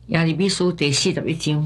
耶利米书第41章。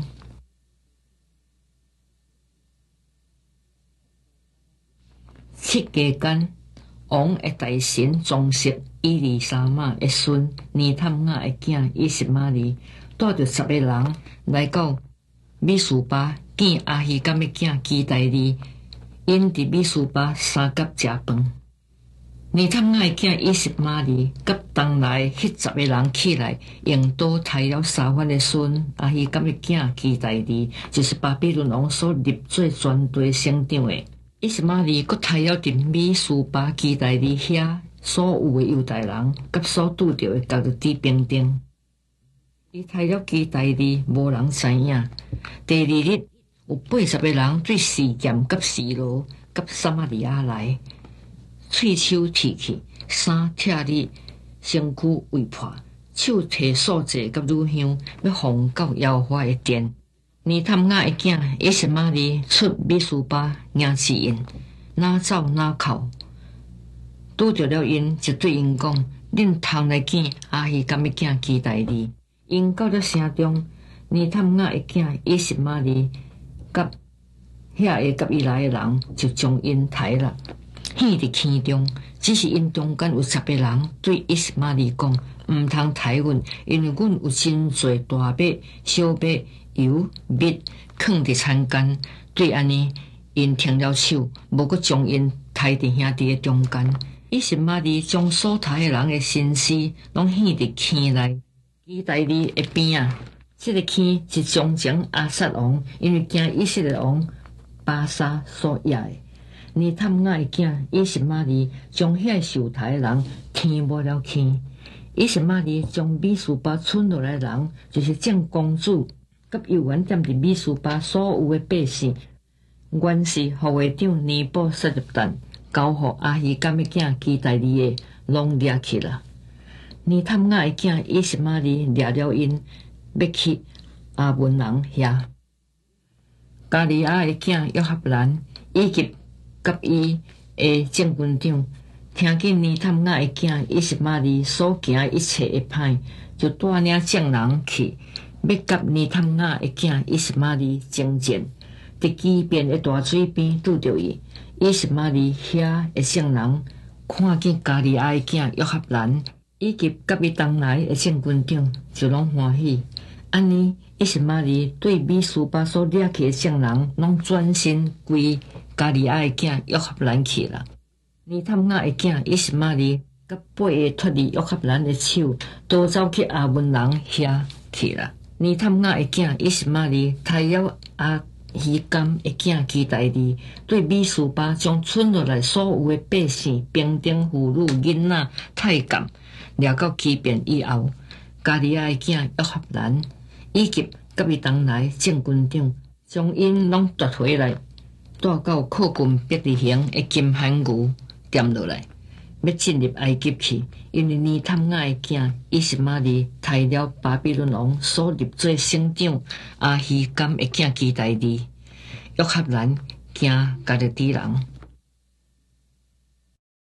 七月间，王的大臣宗室以利沙玛的孙尼探雅的囝以实玛利，带着10个人来到米斯巴见阿希甘的囝基大利，因伫米斯巴三甲食饭。尼探雅的囝以实玛利甲东来迄10个人起来，用刀杀了沙番的孙阿希甘的囝基大利，就是巴比伦王所立做全地省长的。以实玛利阁杀了伫米斯巴基大利遐所有的犹大人，甲所拄着的各地兵丁。伊杀了基大利，无人知影。第2日，有80个人对示剑、甲示罗、甲撒玛利亚来，喙手剃去，衫拆哩，身躯围破，手提素祭甲乳香，要奉到耶和华的殿。尼探雅的囝以实玛利出米斯巴迎接因，哪走哪哭。拄着了因，就对因讲：“恁通来见阿希甘的囝基大利。”因到了城中，尼探雅的囝以实玛利甲遐个甲伊来的人，就将因抬了，陷伫坑中。只是因中间有10个人对以实玛利讲：“毋通抬阮，因为阮有真侪大马、小马、油、蜜放伫田间。”对安尼，因停了手，无阁将因抬伫兄弟的中间。以实玛利将所抬的人的身尸拢陷伫坑内。基大利的边啊，这个坑是从前阿萨王因为惊以色列王巴沙所压的。尼探雅的囝以实玛利将遐受抬的人填没了坑。以实玛利将米斯巴剩落来的人，就是正公主甲幼园踮伫米斯巴所有的百姓，原是护卫长尼布撒尼旦交予阿希甘的囝基大利的，拢掠去了。尼探雅的囝以实玛利掠了因，要去阿文人遐。加利亚的囝约哈兰以及甲伊的正军长听见尼探雅的囝以实玛利所行一切的歹，就带领众人去，要甲尼探雅的囝以实玛利争战。伫基边的大水边拄着伊，以实玛利遐的众人看见加利亚的囝约哈兰以及甲伊同来的正军长，就拢欢喜。安尼，以实玛利对米斯巴所掠去的众人，拢转身归加利亚的囝约哈兰去了。尼探雅的囝以实玛利甲8个脱离约哈兰的手，都走去阿文人遐去了。尼探雅的囝以实玛利杀了阿希甘的囝基大利，对米斯巴将剩落来所有的百姓、兵丁、妇女、囡仔、太监掠到基遍以后，加利亚的囝约哈兰以及甲伊同来正军长，将因拢夺回来，带到靠近伯利恒的金罕牛点落来，要进入埃及去。因为尼探雅的囝以实玛利杀了巴比伦王所立做省长阿希甘的囝基大利，约哈兰惊加勒底人。